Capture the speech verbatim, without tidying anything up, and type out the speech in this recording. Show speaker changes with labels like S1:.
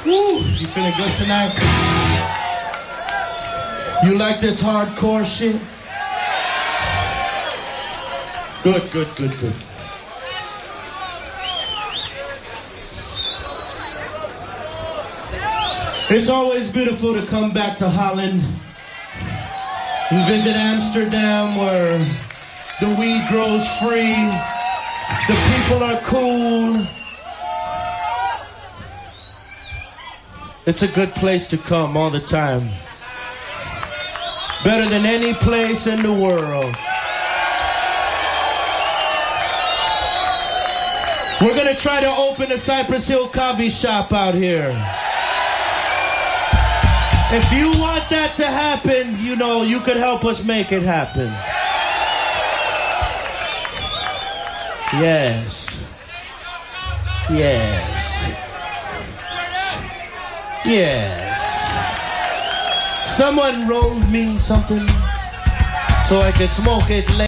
S1: Woo, you feeling good tonight? You like this hardcore shit? Good, good, good, good. It's always beautiful to come back to Holland and visit Amsterdam, where the weed grows free, the people are cool. It's a good place to come all the time. Better than any place in the world. We're gonna try to open a Cypress Hill coffee shop out here. If you want that to happen, you know, you could help us make it happen. Yes. Yes. Yes. Someone rolled me something so I could smoke it later.